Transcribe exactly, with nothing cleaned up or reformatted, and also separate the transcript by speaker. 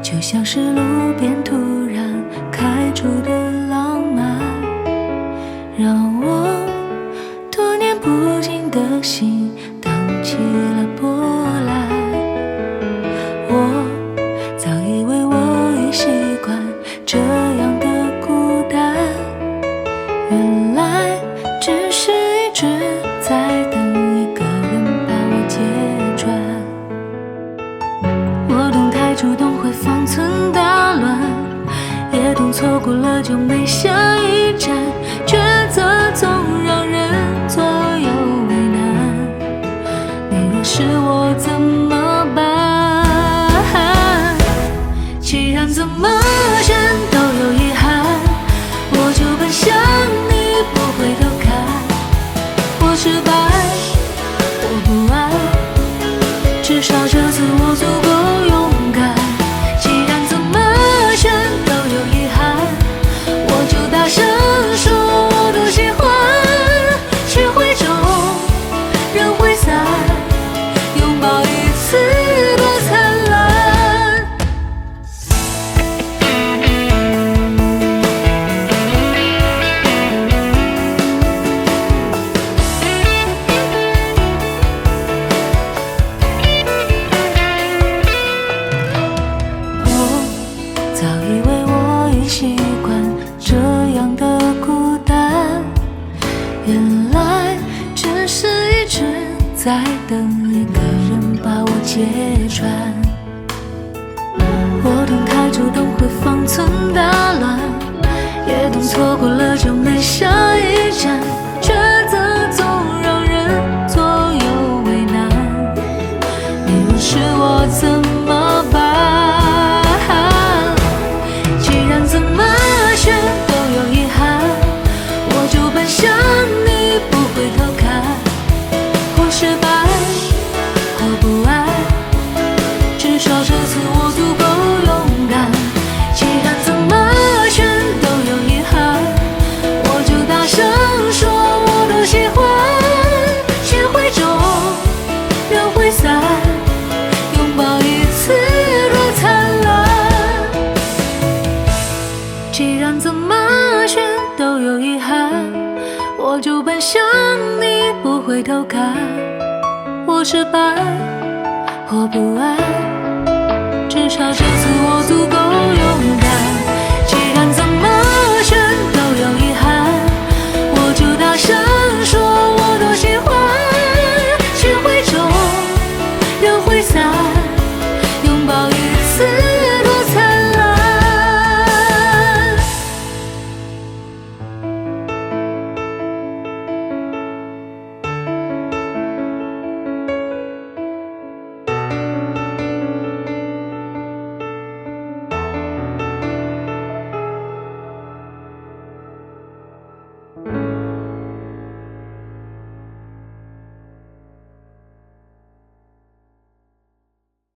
Speaker 1: 就像是路边突然开出的浪漫，让我多年不静的心荡起了波澜。我早以为我已习惯这样的孤单，原来只是一直在等一个人把我揭穿。我懂太主动会方寸大乱，也懂错过了就没下一站，抉择总让人左右为难。你若是我怎么办？既然怎么选都有遗憾，我就奔向你不回头看。我失败，我不安，至少这次我足够勇敢。既然怎么选都有遗憾，我就大声说我都喜欢。聚会中人会散，拥抱一次多灿烂。早以为我已习惯这样的孤单，原来只是一直在等一个人把我揭穿。我懂太主动会方寸大乱，也懂错过了就没下一站，抉择总让人左右为难。你若是我怎么办？怎么选都有遗憾，我就奔向你不回头看。或失败，或不安，至少这次我足够勇敢。既然怎么选都有遗憾，我就大声说我都喜欢。聚会中人会散，拥抱一次多灿烂。既然怎么选都有遗憾，我就奔向你不回头看。我失败或不安，至少这次我足够